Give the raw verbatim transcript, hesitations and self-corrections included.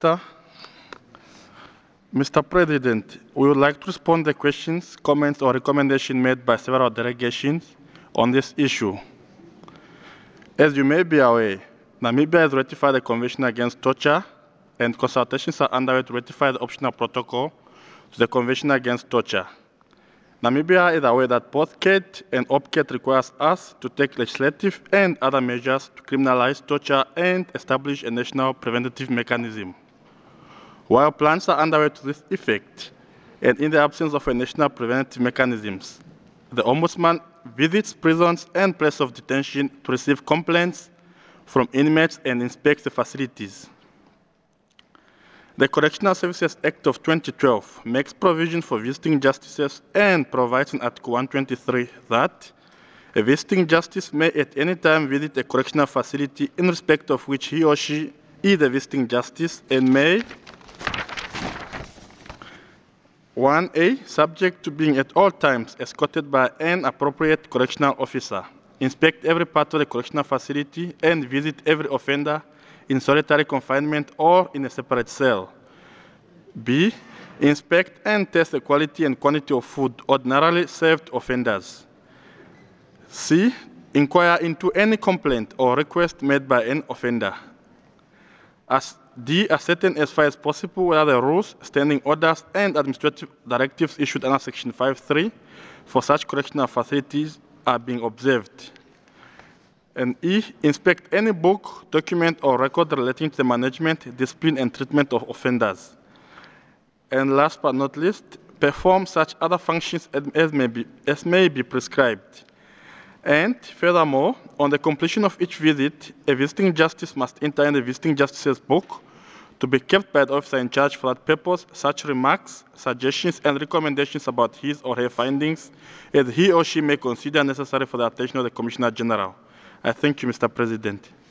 Officer. Mister President, we would like to respond to the questions, comments, or recommendations made by several delegations on this issue. As you may be aware, Namibia has ratified the Convention Against Torture, and consultations are underway to ratify the optional protocol to the Convention Against Torture. Namibia is aware that both C A T and O P C A T requires us to take legislative and other measures to criminalize torture and establish a national preventative mechanism. While plans are underway to this effect, and in the absence of a national preventative mechanisms, the Ombudsman visits prisons and places of detention to receive complaints from inmates and inspect the facilities. The Correctional Services Act of twenty twelve makes provision for visiting justices and provides in Article one twenty-three that a visiting justice may at any time visit a correctional facility in respect of which he or she is a visiting justice and may one A, subject to being at all times escorted by an appropriate correctional officer, inspect every part of the correctional facility and visit every offender in solitary confinement or in a separate cell. B, inspect and test the quality and quantity of food ordinarily served to offenders. C, inquire into any complaint or request made by an offender. As D, ascertain as far as possible whether the rules, standing orders, and administrative directives issued under Section five point three for such correctional facilities are being observed. And E, inspect any book, document, or record relating to the management, discipline, and treatment of offenders. And last but not least, perform such other functions as may be, as may be prescribed. And furthermore, on the completion of each visit, a visiting justice must enter in the visiting justice's book to be kept by the officer in charge for that purpose. Such remarks, suggestions, and recommendations about his or her findings as he or she may consider necessary for the attention of the Commissioner General. I thank you, Mister President.